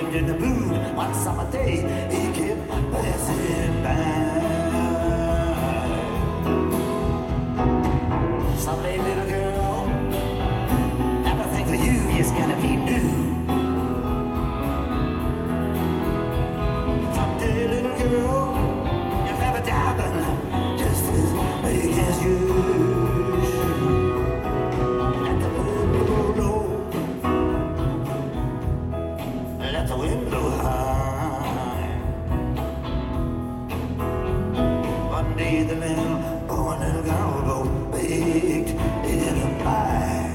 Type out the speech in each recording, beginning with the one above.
rained in the moon. One summer day, he kept passing by. Someday, little girl, everything for you is gonna be new. Someday, little girl, you'll have a diamond just as big as you. Let the wind blow low, let the wind blow high. One day the little boy and little girl both baked in a pie.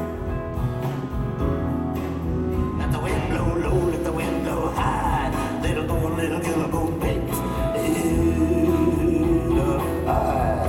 Let the wind blow low, let the wind blow high. Little boy and little girl both baked in a pie.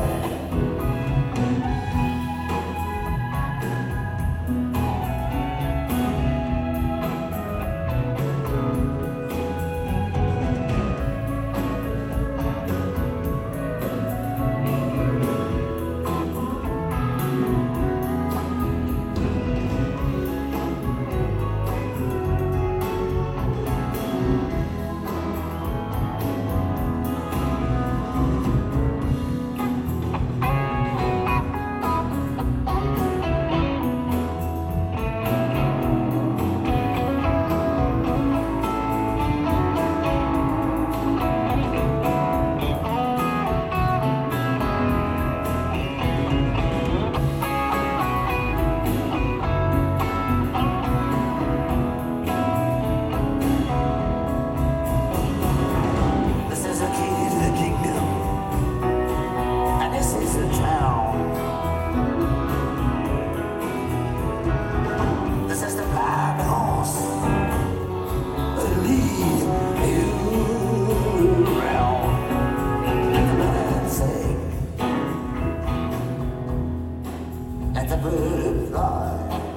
Let the bird fly.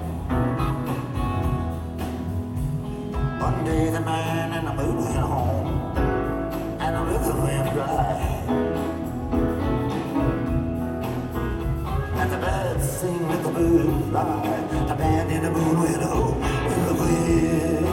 One day the man and the moon went home, and the river ran dry. Let the birds sing, let the bird fly. The man in the moon went home with the wind.